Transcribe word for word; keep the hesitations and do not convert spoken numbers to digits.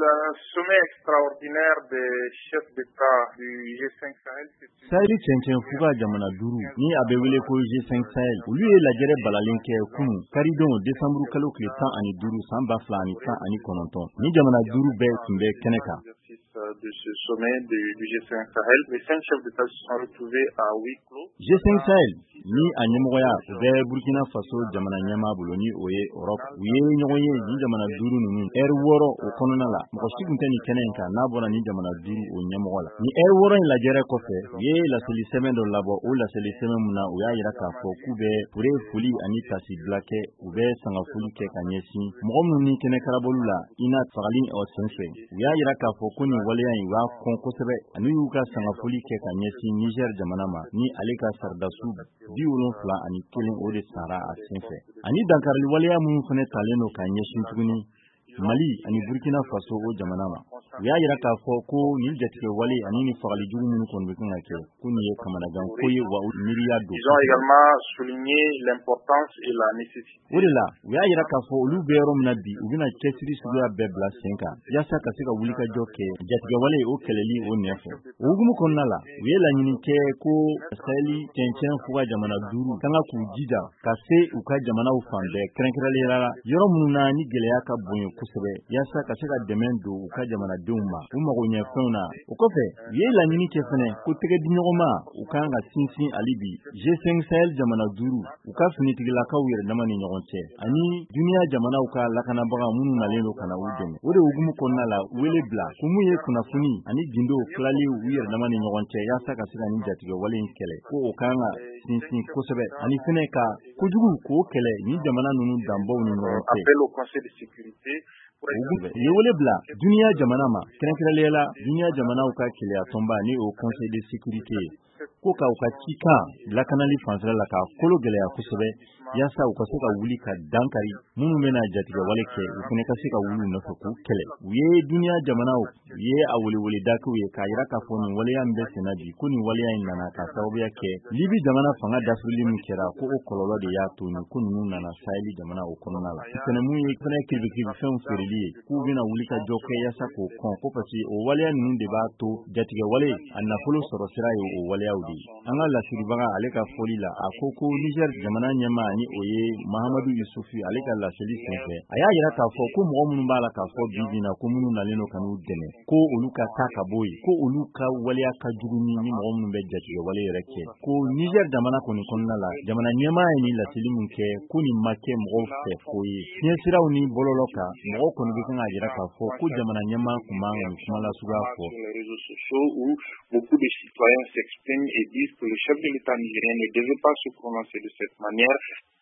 Le sommet extraordinaire des chefs d'État du G cinq Sahel. Saheli cɛncɛn fuga jamana duuru ni a bɛ wele ko G cinq Sahel olu ye lajɛrɛ balalen kɛ kunu karidon décembre kalo tile tan ani duuru san ba fila ani tan ani kɔnɔntɔn ni jamana duuru bɛɛ tun bɛ kɛnɛ kan. De ce sommet du, du G cinq Sahel, les cinq chefs d'État se sont retrouvés à huis clos. G cinq Sahel ni a ɲɛmɔgɔya u bɛ Burkina Faso jamana ɲɛmaa bolo ni o ye Europe u ye ɲɔgɔn ye ni jamana duuru ninnu ɛri wɔɔrɔ o kɔnɔna la mɔgɔ si tun tɛ nin kɛnɛ in kan n'a bɔra ni jamana duuru o ɲɛmɔgɔ la ni ɛri wɔɔrɔ in lajɛrɛ kɔfɛ u ye laseli sɛbɛn dɔ labɔ o laseli sɛbɛn min na u y'a yira k'a fɔ k'u bɛ pure foli ani tasi bila kɛ u bɛ sangafoli kɛ ka ɲɛsin mɔgɔ minnu ni kɛnɛ karabolu la ina fagali o senfɛ u y'a yira k'a fɔ ko nin waleya in b'a kɔn kosɛbɛ ani y'u ka sangafoli kɛ ka ɲɛsin Niger jamana ma ni ale ka sardasu bi wolonfila ani kelen o de sara a senfɛ ani dankarili waleya minnu fana talen don ka ɲɛsin tuguni Mali ani Burkina Faso o jamana ma u y'a yira k'a fɔ ko nin jatigɛ wale ani ni fagali jugu minnu kɔni bɛ kan ka kɛ ko nin ye kamanagan ko ye wa miiriya don. Ils ont également souligné l'importance et la nécessité. O de la u y'a yira k'a fɔ olu bɛ yɔrɔ min na bi u bɛna cɛsiri suguya bɛɛ bila sen kan yaasa ka se ka wulikajɔ kɛ jatigɛ wale o kɛlɛli o ɲɛfɛ. O hukumu kɔnɔna la u ye laɲini kɛ ko Saheli cɛncɛn fuga jamana duuru kan ka k'u jija ka se u ka jamanaw fan bɛɛ kɛrɛnkɛrɛnnenya la yɔrɔ minnu na ni gɛlɛya ka bon kosɛbɛ yaasa ka se ka dɛmɛ don u ka jamanadenw ma u mago ɲɛ fɛnw na o kɔfɛ u ye laɲini kɛ fɛnɛ ko tɛgɛ di ɲɔgɔn ma u kan ka sinsin hali bi G cinq Sahel jamana duuru u ka finitigilakaw yɛrɛ dama ni ɲɔgɔn cɛ ani duniya jamanaw ka lakanabaga minnu nalen don ka na u dɛmɛ o de hukumu kɔnɔna la wele bila ko mun ye kunnafoni ani gindo filali u yɛrɛ dama ni ɲɔgɔn cɛ yaasa ka se ka nin jatigɛ wale in kɛlɛ ko o kan ka sinsin kosɛbɛ ani fɛnɛ ka kojugu k'o kɛlɛ ni jamana ninnu danbaw ni ɲɔgɔn cɛ. Appel au Conseil de sécurité. U ye wele bila duniya jamana ma kɛrɛnkɛrɛnnenya la duniya jamanaw ka keleya tɔnba ni o Conseil de sécurité ko ka u ka cikan lakanali fanfɛla la ka kolo gɛlɛya kosɛbɛ yaasa u ka se ka wuli ka dankari minnu bɛna jatigɛ wale kɛ u fana ka se ka wuli nɔfɛ k'u kɛlɛ u ye duniya jamanaw u ye a welewele dakiw ye k'a yira k'a fɔ nin waleya min bɛ senna bi ko nin waleya in nana ka sababuya kɛ Libi jamana fanga dafirili min kɛra ko o kɔlɔlɔ de y'a to nin ko ninnu nana Saheli jamana o kɔnɔna la fɛnɛ mun ye fɛnɛ kiribikiribifɛnw feereli ye k'u bɛna wuli ka jɔ kɛ yaasa k'o kɔn ko parce que o waleya ninnu de b'a to jatigɛ wale a nafolo sɔrɔ sira ye o waleyaw de ye an ka lasiribaga ale ka foli la a ko ko Niger jamana ɲɛmaa ni o ye Mahamadu Yusufu ale ka laseli senfɛ a y'a yira k'a fɔ ko mɔgɔ minnu b'a la k'a fɔ bi bi in na ko minnu nalen don ka n'u dɛmɛ ko olu ka taa ka bɔ yen ko olu ka waleya ka jugu ni ni mɔgɔ minnu bɛ jatigɛ wale yɛrɛ kɛ ko Niger jamana kɔni kɔnɔna la jamana ɲɛmaa ye nin laseli min kɛ ko nin ma kɛ mɔgɔw fɛ ko ye fiɲɛ siraw ni bɔlɔlɔ kan mɔgɔw kɔni bɛ kan k'a yira k'a fɔ ko jamana ɲɛmaa kun man ka nin kuma lasuguya fɔ. Beaucoup de citoyens s'expriment et disent que le chef de l'État nigérien ne devait pas se prononcer de cette manière.